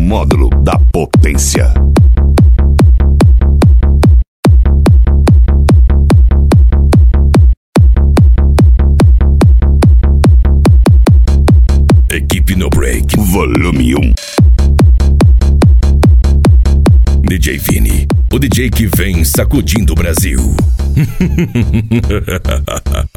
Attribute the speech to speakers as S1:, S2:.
S1: módulo da potência. Equipe No Break, volume 1. DJ Vini, o DJ que vem sacudindo o Brasil.